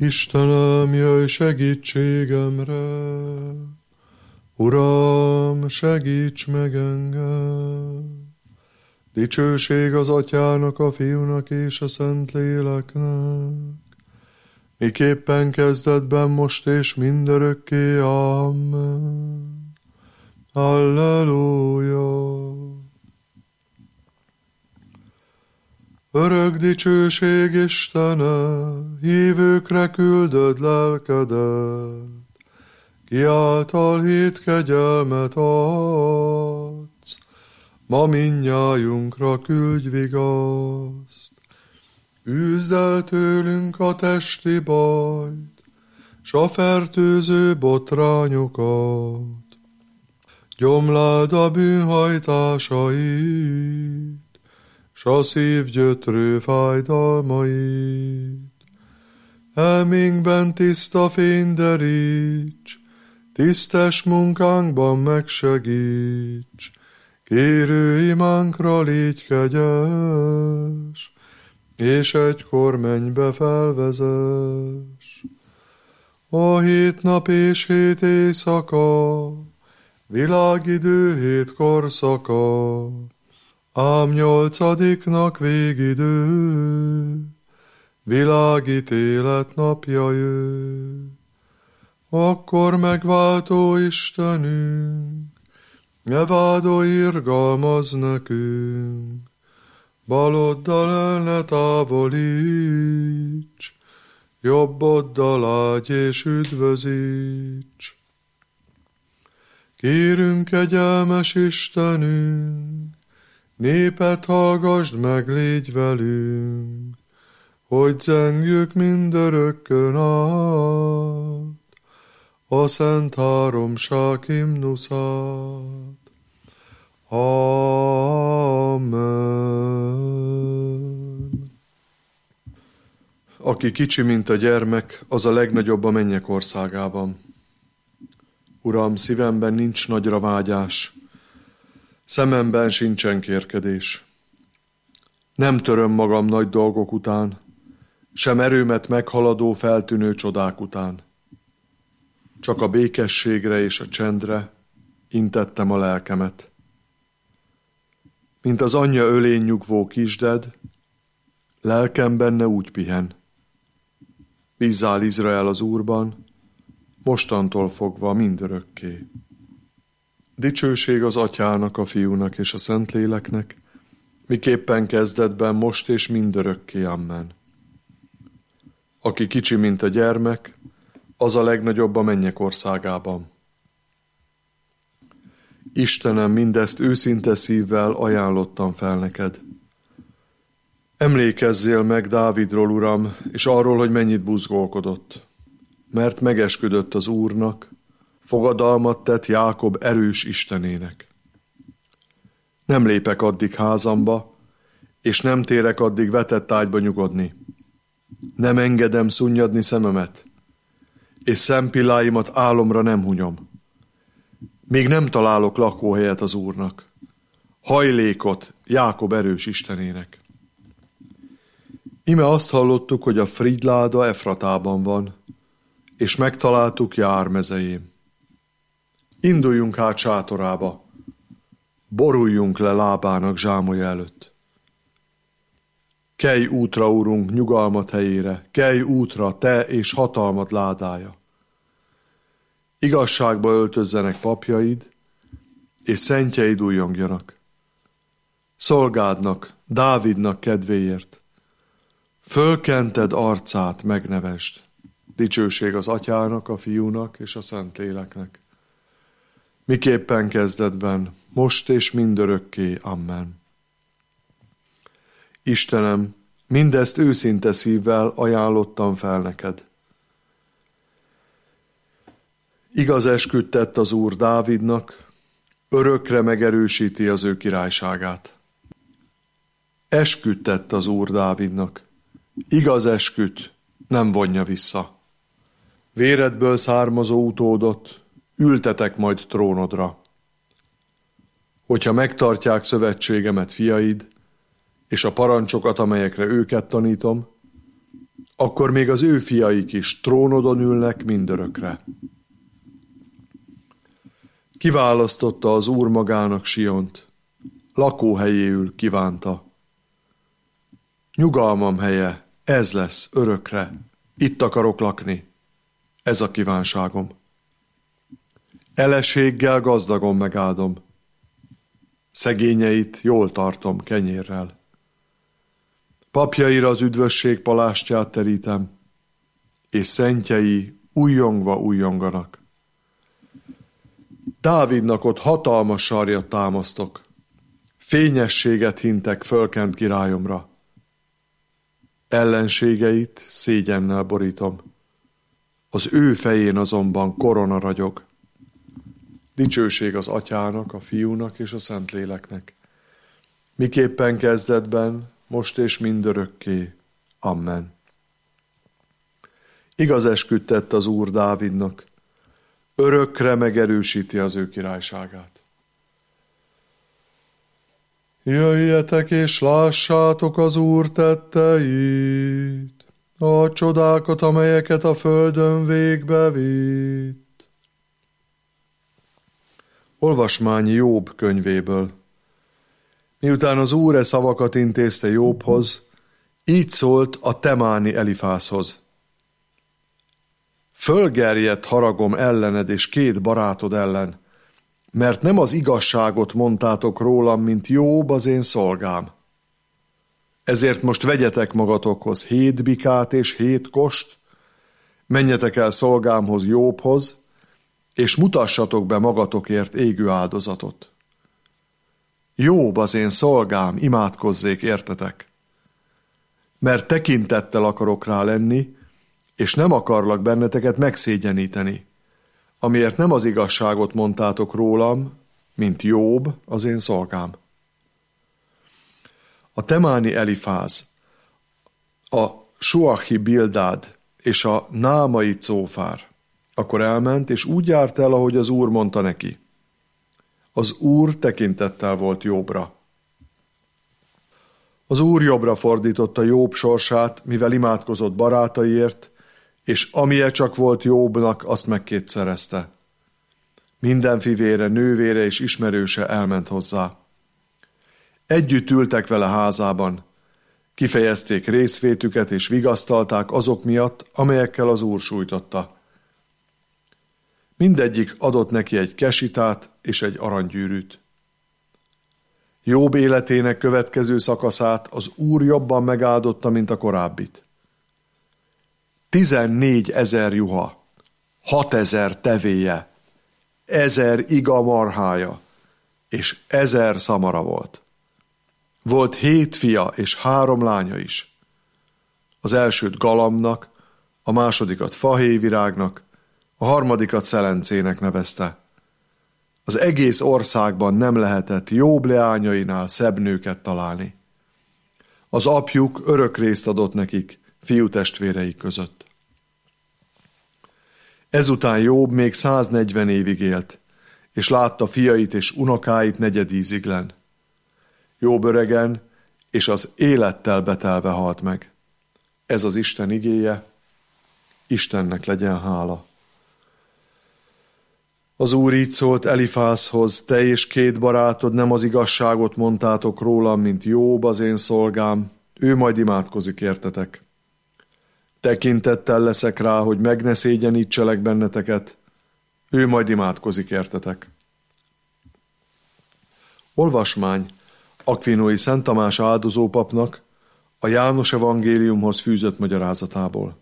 Istenem, jöjj segítségemre, Uram, segíts meg engem! Dicsőség az Atyának, a Fiúnak és a Szentléleknek, miképpen kezdetben, most és mindörökké. Amen. Halleluja! Örök dicsőség, Istene, hívőkre küldöd lelkedet, ki által hit kegyelmet adsz, ma mindnyájunkra küldj vigaszt. Üzd el tőlünk a testi bajt, s a fertőző botrányokat. Gyomláld a bűnhajtásait, s a szív gyötrő fájdalmait. Elménkben tiszta fény deríts, tisztes munkánkban megsegíts, kérő imánkra légy kegyes, és egykor mennybe felvezess. A 7 nap és 7 éjszaka, világidő 7 korszaka, ám 8. végidő, világítélet napja jő. Akkor megváltó Istenünk, ne vádolj, irgalmazz nekünk, baloddal el ne távolíts, jobboddal áldj és üdvözíts. Kérünk, kegyelmes Istenünk, népet hallgasd meg, légy velünk, hogy zengjük mindörökkön át a Szent Háromság himnuszát. Amen. Aki kicsi, mint a gyermek, az a legnagyobb a mennyek országában. Uram, szívemben nincs nagyra vágyás, szememben sincsen kérkedés. Nem töröm magam nagy dolgok után, sem erőmet meghaladó feltűnő csodák után. Csak a békességre és a csendre intettem a lelkemet. Mint az anyja ölén nyugvó kisded, lelkem benne úgy pihen. Bízzál, Izrael, az Úrban, mostantól fogva mindörökké. Dicsőség az Atyának, a Fiúnak és a Szentléleknek, miképpen kezdetben, most és mindörökké. Amen. Aki kicsi, mint a gyermek, az a legnagyobb a mennyek országában. Istenem, mindezt őszinte szívvel ajánlottam fel neked. Emlékezzél meg Dávidról, Uram, és arról, hogy mennyit buzgolkodott, mert megesküdött az Úrnak, fogadalmat tett Jákob erős Istenének. Nem lépek addig házamba, és nem térek addig vetett ágyba nyugodni. Nem engedem szunnyadni szememet, és szempilláimat álomra nem hunyom. Még nem találok lakóhelyet az Úrnak, hajlékot Jákob erős Istenének. Ime azt hallottuk, hogy a Fridláda Efratában van, és megtaláltuk Jár mezején. Induljunk át sátorába, boruljunk le lábának zsámolya előtt. Kelj útra, Urunk, nyugalmat helyére, kelj útra, te és hatalmat ládája. Igazságba öltözzenek papjaid, és szentjeid újjongjanak. Szolgádnak, Dávidnak kedvéért. Fölkented arcát, megnevesd. Dicsőség az Atyának, a Fiúnak és a Szentléleknek. Miképpen kezdetben, most és mindörökké. Amen. Istenem, mindezt őszinte szívvel ajánlottam fel neked. Igaz esküt tett az Úr Dávidnak, örökre megerősíti az ő királyságát. Esküt tett az Úr Dávidnak, igaz esküt nem vonja vissza. Véredből származó utódot ültetek majd trónodra. Hogyha megtartják szövetségemet fiaid, és a parancsokat, amelyekre őket tanítom, akkor még az ő fiaik is trónodon ülnek mindörökre. Kiválasztotta az Úr magának Siont, lakóhelyéül kívánta. Nyugalmam helye, ez lesz örökre, itt akarok lakni, ez a kívánságom. Eleséggel gazdagon megáldom, szegényeit jól tartom kenyérrel. Papjaira az üdvösség palástját terítem, és szentjei újjongva újjonganak. Dávidnak ott hatalmas sarjat támasztok, fényességet hintek fölkent királyomra. Ellenségeit szégyennel borítom, az ő fején azonban korona ragyog. Dicsőség az Atyának, a Fiúnak és a Szentléleknek, miképpen kezdetben, most és mindörökké. Amen. Igaz esküt tett az Úr Dávidnak, örökre megerősíti az ő királyságát. Jöjjetek és lássátok az Úr tetteit, a csodákat, amelyeket a földön végbe vitt. Olvasmány Jobb könyvéből. Miután az Úr e szavakat intézte Jobbhoz, így szólt a temáni Elifászhoz. Fölgerjedt haragom ellened és két barátod ellen, mert nem az igazságot mondtátok rólam, mint Jobb az én szolgám. Ezért most vegyetek magatokhoz 7 bikát és 7 kost, menjetek el szolgámhoz Jobbhoz, és mutassatok be magatokért égő áldozatot. Jobb az én szolgám, imádkozzék értetek. Mert tekintettel akarok rá lenni, és nem akarlak benneteket megszégyeníteni, amiért nem az igazságot mondtátok rólam, mint Jobb az én szolgám. A temáni Elifáz, a Suachi Bildád és a námai Cófár akkor elment, és úgy járt el, ahogy az Úr mondta neki. Az Úr tekintettel volt Jobbra. Az Úr jobbra fordította Jobb sorsát, mivel imádkozott barátaiért, és amilyen csak volt Jobbnak, azt megkétszerezte. Minden fivére, nővére és ismerőse elment hozzá. Együtt ültek vele házában, kifejezték részvétüket és vigasztalták azok miatt, amelyekkel az Úr sújtotta. Mindegyik adott neki egy kesitát és egy aranygyűrűt. Jobb életének következő szakaszát az Úr jobban megáldotta, mint a korábbit. 14 000 juha, 6 000 tevéje, 1000 iga marhája, és 1000 szamara volt. Volt 7 fia és 3 lánya is. Az elsőt Galamnak, a másodikat fahéjvirágnak, a harmadikat Szelencének nevezte. Az egész országban nem lehetett Jobb leányainál szebb nőket találni. Az apjuk örök részt adott nekik fiútestvéreik között. Ezután Jobb még 140 évig élt, és látta fiait és unokáit negyedíziglen. Jobb öregen és az élettel betelve halt meg. Ez az Isten igéje, Istennek legyen hála. Az Úr így szólt Elifászhoz, te és 2 barátod nem az igazságot mondtátok rólam, mint Jobb az én szolgám, ő majd imádkozik értetek. Tekintettel leszek rá, hogy meg ne szégyenítselek benneteket, ő majd imádkozik értetek. Olvasmány Akvinói Szent Tamás áldozópapnak a János evangéliumhoz fűzött magyarázatából.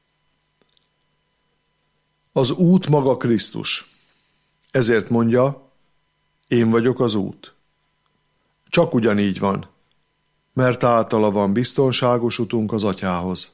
Az út maga Krisztus. Ezért mondja, én vagyok az út. Csak ugyanígy van, mert általa van biztonságos utunk az Atyához.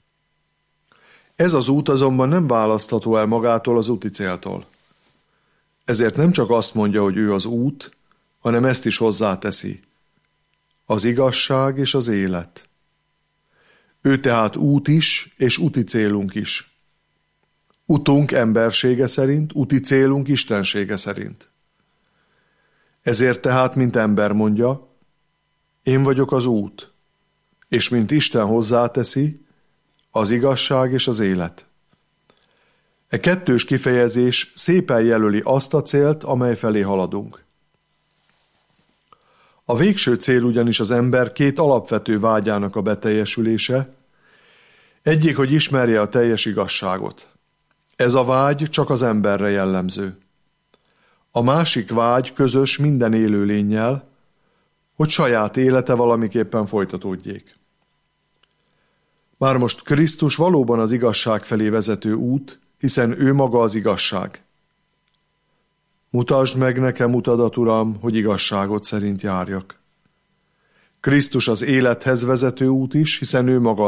Ez az út azonban nem választható el magától az úti céltól. Ezért nem csak azt mondja, hogy ő az út, hanem ezt is hozzáteszi. Az igazság és az élet. Ő tehát út is, és úti célunk is. Utunk embersége szerint, úti célunk istensége szerint. Ezért tehát, mint ember mondja, én vagyok az út, és mint Isten hozzáteszi, az igazság és az élet. E kettős kifejezés szépen jelöli azt a célt, amely felé haladunk. A végső cél ugyanis az ember két alapvető vágyának a beteljesülése. Egyik, hogy ismerje a teljes igazságot. Ez a vágy csak az emberre jellemző. A másik vágy közös minden élőlénnyel, hogy saját élete valamiképpen folytatódjék. Már most Krisztus valóban az igazság felé vezető út, hiszen ő maga az igazság. Mutasd meg nekem utadat, Uram, hogy igazságot szerint járjak. Krisztus az élethez vezető út is, hiszen ő maga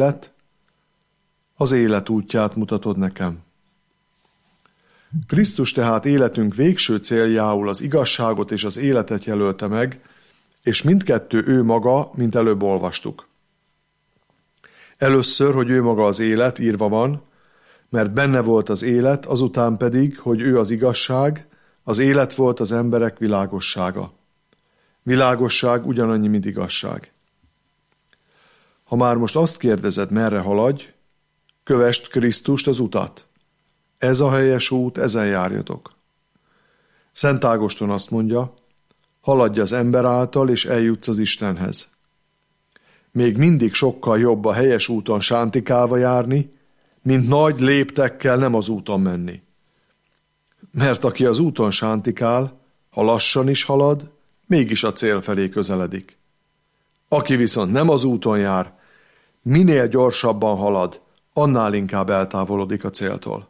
az élet útját mutatod nekem. Krisztus tehát életünk végső céljául az igazságot és az életet jelölte meg, és mindkettő ő maga, mint előbb olvastuk. Először, hogy ő maga az élet, írva van, mert benne volt az élet, azután pedig, hogy ő az igazság, az élet volt az emberek világossága. Világosság ugyanannyi, mint igazság. Ha már most azt kérdezed, merre haladj, kövesd Krisztust az utat. Ez a helyes út, ezen járjatok. Szent Ágoston azt mondja, haladj az ember által, és eljutsz az Istenhez. Még mindig sokkal jobb a helyes úton sántikálva járni, mint nagy léptekkel nem az úton menni. Mert aki az úton sántikál, ha lassan is halad, mégis a cél felé közeledik. Aki viszont nem az úton jár, minél gyorsabban halad, annál inkább eltávolodik a céltól.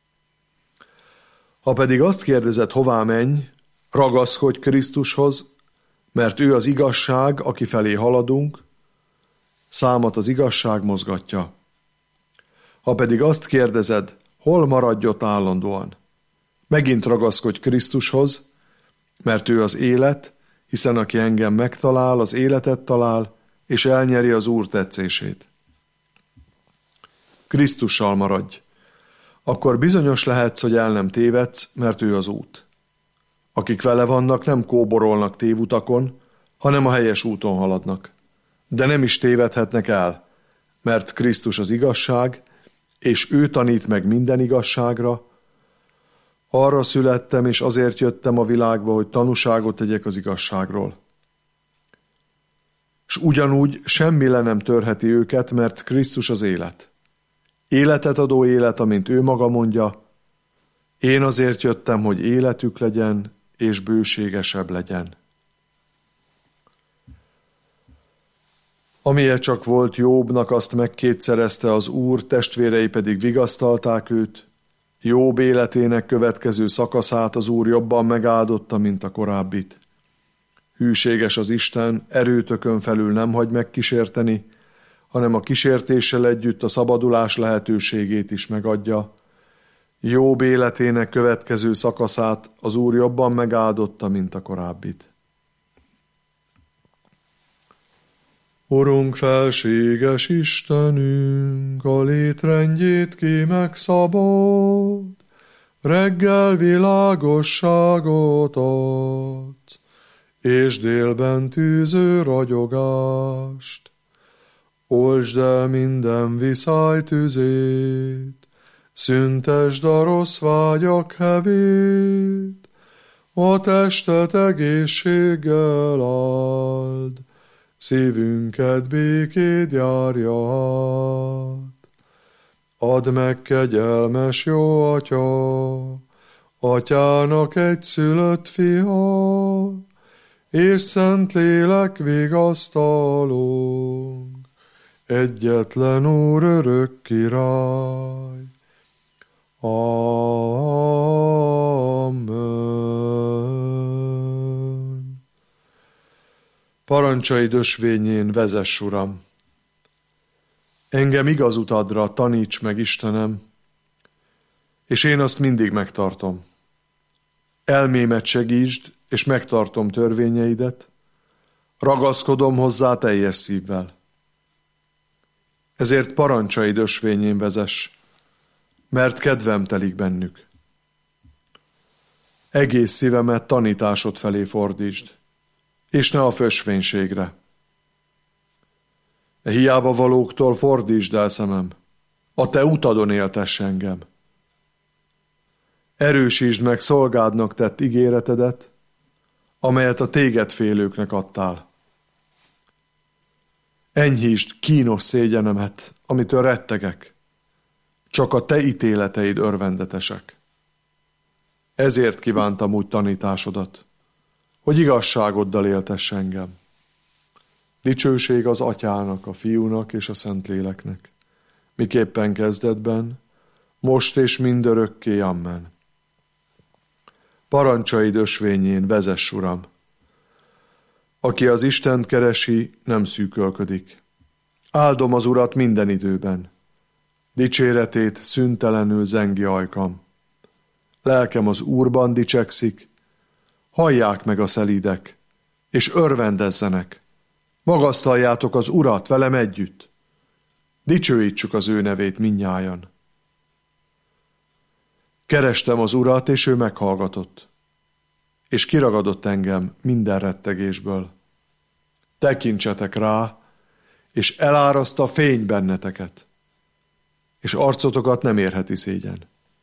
Ha pedig azt kérdezed, hová menj, ragaszkodj Krisztushoz, mert ő az igazság, aki felé haladunk, számat az igazság mozgatja. Ha pedig azt kérdezed, hol maradj ott állandóan, megint ragaszkodj Krisztushoz, mert ő az élet, hiszen aki engem megtalál, az életet talál, és elnyeri az Úr tetszését. Krisztussal maradj. Akkor bizonyos lehetsz, hogy el nem tévedsz, mert ő az út. Akik vele vannak, nem kóborolnak tévutakon, hanem a helyes úton haladnak. De nem is tévedhetnek el, mert Krisztus az igazság, és ő tanít meg minden igazságra. Arra születtem, és azért jöttem a világba, hogy tanúságot tegyek az igazságról. S ugyanúgy semmi le nem törheti őket, mert Krisztus az élet. Életet adó élet, amint ő maga mondja, én azért jöttem, hogy életük legyen, és bőségesebb legyen. Amilyen csak volt Jobbnak, azt megkétszerezte az Úr, testvérei pedig vigasztalták őt. Jobb életének következő szakaszát az Úr jobban megáldotta, mint a korábbit. Hűséges az Isten, erőtökön felül nem hagy megkísérteni, hanem a kísértéssel együtt a szabadulás lehetőségét is megadja. Jobb életének következő szakaszát az Úr jobban megáldotta, mint a korábbit. Urunk, felséges Istenünk, a létrendjét ki megszabad, reggel világosságot adsz, és délben tűző ragyogást. Oltsd el minden viszály tüzét, szüntesd a rossz vágyak hevét, a testet egészséggel áld, szívünket békéd járja át. Add meg, kegyelmes jó Atya, Atyának egyszülött fia, és Szentlélek vigasztalónk, egyetlen Úr, örök király. Amen. Parancsaid ösvényén vezess, Uram! Engem igaz utadra taníts meg, Istenem, és én azt mindig megtartom. Elmémet segítsd, és megtartom törvényeidet, ragaszkodom hozzá teljes szívvel. Ezért parancsaid ösvényén vezess, mert kedvem telik bennük. Egész szívemet tanításod felé fordítsd, és ne a fösvénységre. E hiába valóktól fordítsd el szemem, a te utadon éltess engem. Erősítsd meg szolgádnak tett ígéretedet, amelyet a téged félőknek adtál. Enyhítsd kínos szégyenemet, amitől rettegek, csak a te ítéleteid örvendetesek. Ezért kívántam úgy tanításodat, hogy igazságoddal éltess engem. Dicsőség az Atyának, a Fiúnak és a Szentléleknek, miképpen kezdetben, most és mindörökké, amen. Parancsaid ösvényén vezess, Uram! Aki az Istent keresi, nem szűkölködik. Áldom az Urat minden időben. Dicséretét szüntelenül zengi ajkam. Lelkem az Úrban dicsekszik, hallják meg a szelídek, és örvendezzenek. Magasztaljátok az Urat velem együtt. Dicsőítsük az ő nevét mindnyájan. Kerestem az Urat, és ő meghallgatott, és kiragadott engem minden rettegésből. Tekintsetek rá, és eláraszt a fény benneteket, és arcotokat nem érheti szégyen.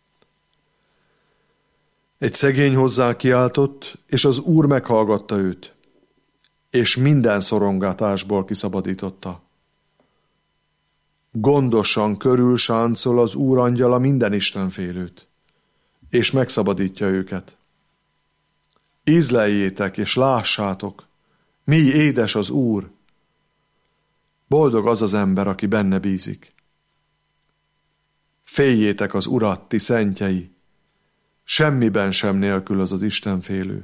Egy szegény hozzá kiáltott, és az Úr meghallgatta őt, és minden szorongatásból kiszabadította. Gondosan körül sáncol az Úr angyala minden istenfélőt, és megszabadítja őket. Ízleljétek és lássátok, mi édes az Úr. Boldog az az ember, aki benne bízik. Féljétek az Urat, ti szentjei, semmiben sem nélkülöz az istenfélő.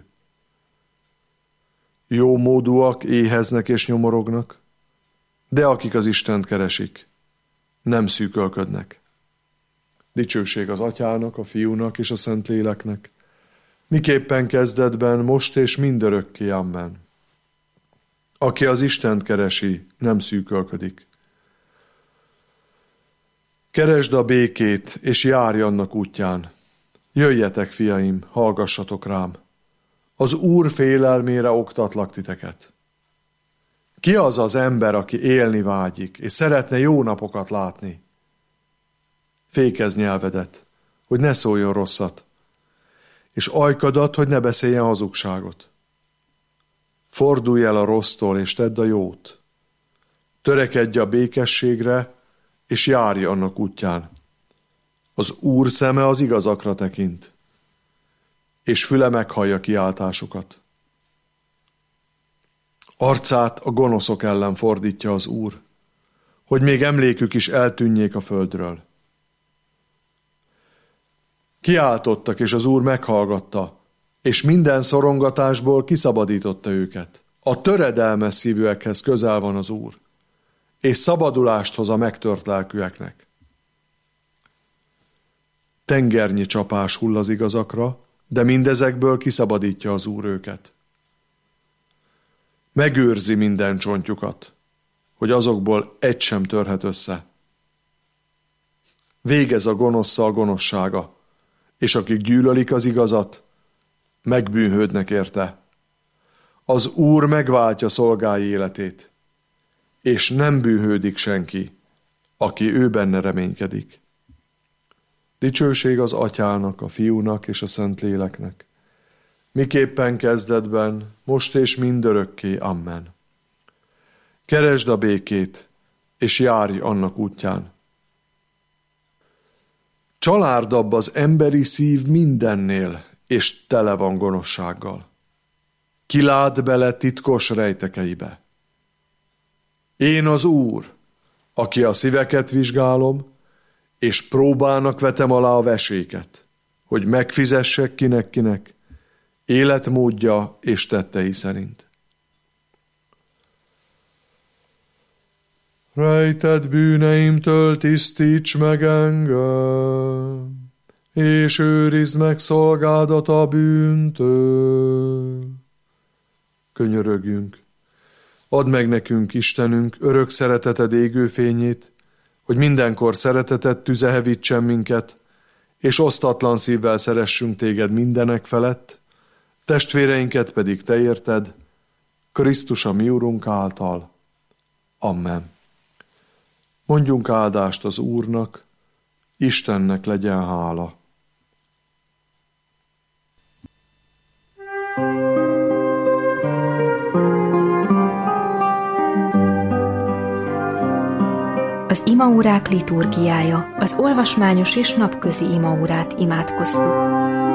Jó módúak éheznek és nyomorognak, de akik az Istent keresik, nem szűkölködnek. Dicsőség az Atyának, a Fiúnak és a Szentléleknek, miképpen kezdetben, most és mindörökké, amen. Aki az Istent keresi, nem szűkölködik. Keresd a békét, és járj annak útján. Jöjjetek, fiaim, hallgassatok rám. Az Úr félelmére oktatlak titeket. Ki az az ember, aki élni vágyik, és szeretne jó napokat látni? Fékezd nyelvedet, hogy ne szóljon rosszat, és ajkadat, hogy ne beszéljen hazugságot. Fordulj el a rossztól, és tedd a jót. Törekedj a békességre, és járj annak útján. Az Úr szeme az igazakra tekint, és füle meghallja kiáltásukat. Arcát a gonoszok ellen fordítja az Úr, hogy még emlékük is eltűnjék a földről. Kiáltottak, és az Úr meghallgatta, és minden szorongatásból kiszabadította őket. A töredelmes szívűekhez közel van az Úr, és szabadulást hoz a megtört lelkűeknek. Tengernyi csapás hull az igazakra, de mindezekből kiszabadítja az Úr őket. Megőrzi minden csontjukat, hogy azokból egy sem törhet össze. Végez a gonoszszal gonoszsága, és akik gyűlölik az igazat, megbűnhődnek érte. Az Úr megváltja szolgái életét, és nem bűnhődik senki, aki ő benne reménykedik. Dicsőség az Atyának, a Fiúnak és a Szentléleknek, miképpen kezdetben, most és mindörökké, amen. Keresd a békét, és járj annak útján. Csalárdabb az emberi szív mindennél, és tele van gonoszsággal. Ki lát bele titkos rejtekeibe? Én az Úr, aki a szíveket vizsgálom, és próbának vetem alá a veséket, hogy megfizessek kinek-kinek, életmódja és tettei szerint. Rejtett bűneimtől tisztíts meg engem, és őrizd meg szolgádat a bűntől. Könyörögjünk, add meg nekünk, Istenünk, örök szereteted égő fényét, hogy mindenkor szereteted tüze hevítsen minket, és osztatlan szívvel szeressünk téged mindenek felett, testvéreinket pedig te érted, Krisztus a mi Urunk által. Amen. Mondjunk áldást az Úrnak, Istennek legyen hála. Az imaórák liturgiája, az olvasmányos és napközi imaórát imádkoztuk.